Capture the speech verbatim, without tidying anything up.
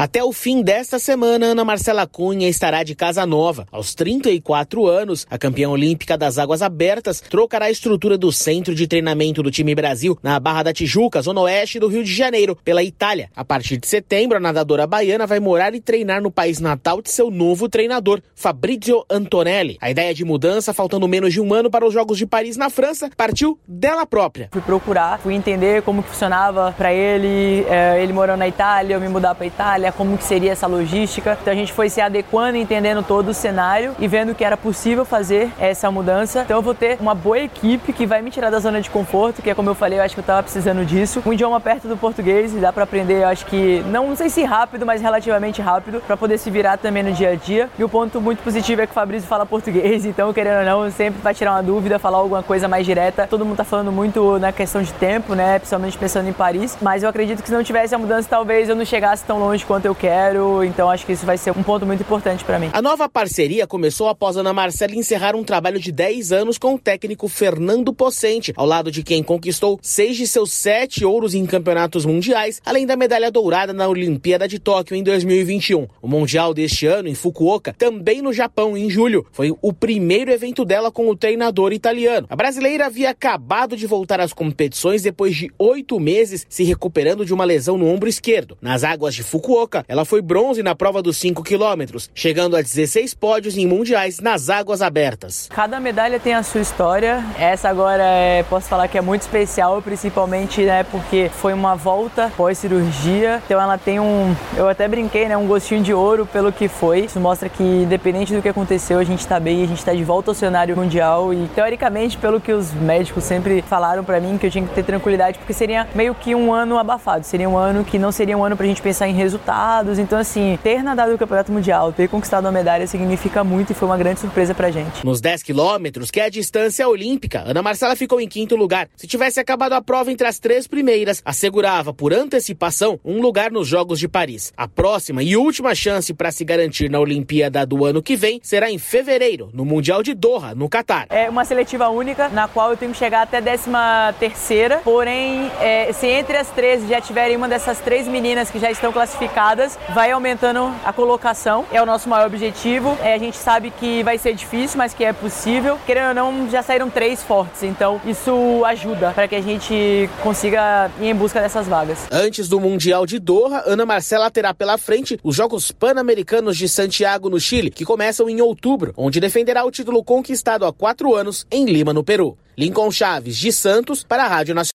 Até o fim desta semana, Ana Marcela Cunha estará de casa nova. Aos trinta e quatro anos, a campeã olímpica das águas abertas trocará a estrutura do centro de treinamento do time Brasil na Barra da Tijuca, zona oeste do Rio de Janeiro, pela Itália. A partir de setembro, a nadadora baiana vai morar e treinar no país natal de seu novo treinador, Fabrizio Antonelli. A ideia de mudança, faltando menos de um ano para os Jogos de Paris na França, partiu dela própria. Fui procurar, fui entender como que funcionava para ele, é, ele morando na Itália, eu me mudar para Itália, como que seria essa logística. Então a gente foi se adequando, entendendo todo o cenário e vendo que era possível fazer essa mudança. Então eu vou ter uma boa equipe que vai me tirar da zona de conforto, que é como eu falei, eu acho que eu estava precisando disso. Um idioma perto do português e dá para aprender, eu acho que, não, não sei se rápido, mas relativamente rápido, para poder se virar também no dia a dia. E o ponto muito positivo é que o Fabrício fala português, então querendo ou não, sempre vai tirar uma dúvida, falar alguma coisa mais direta. Todo mundo tá falando muito na questão de tempo, né, principalmente pensando em Paris, mas eu acredito que se não tivesse a mudança, talvez eu não chegasse tão longe quanto eu quero, então acho que isso vai ser um ponto muito importante para mim. A nova parceria começou após Ana Marcela encerrar um trabalho de dez anos com o técnico Fernando Possente, ao lado de quem conquistou seis de seus sete ouros em campeonatos mundiais, além da medalha dourada na Olimpíada de Tóquio em dois mil e vinte e um. O Mundial deste ano, em Fukuoka, também no Japão, em julho, foi o primeiro evento dela com o treinador italiano. A brasileira havia acabado de voltar às competições depois de oito meses se recuperando de uma lesão no ombro esquerdo. Nas águas de Fukuoka, ela foi bronze na prova dos cinco quilômetros, chegando a dezesseis pódios em mundiais nas águas abertas. Cada medalha tem a sua história. Essa agora, é, posso falar que é muito especial, principalmente, né, porque foi uma volta pós-cirurgia. Então ela tem um, eu até brinquei, né, um gostinho de ouro pelo que foi. Isso mostra que, independente do que aconteceu, a gente tá bem, a gente tá de volta ao cenário mundial e, teoricamente, pelo que os médicos sempre falaram pra mim, que eu tinha que ter tranquilidade, porque seria meio que um ano abafado, seria um ano que não seria um ano pra gente pensar em resultados. Então, assim, ter nadado o Campeonato Mundial, ter conquistado uma medalha significa muito e foi uma grande surpresa pra gente. Nos dez quilômetros, que é a distância olímpica, Ana Marcela ficou em quinto lugar. Se tivesse acabado a prova entre as três primeiras, assegurava, por antecipação, um lugar nos Jogos de Paris. A próxima e última chance para se garantir na Olimpíada do ano que vem será em fevereiro, no Mundial de Doha, no Catar. É uma seletiva única, na qual eu tenho que chegar até décima terceira, porém, é, se entre as três já tiverem uma dessas três meninas que já estão classificadas, vai aumentando a colocação, é o nosso maior objetivo. É, a gente sabe que vai ser difícil, mas que é possível. Querendo ou não, já saíram três fortes, então isso ajuda para que a gente consiga ir em busca dessas vagas. Antes do Mundial de Doha, Ana Marcela terá pela frente os Jogos Pan-Americanos de Santiago, no Chile, que começam em outubro, onde defenderá o título conquistado há quatro anos em Lima, no Peru. Lincoln Chaves, de Santos, para a Rádio Nacional.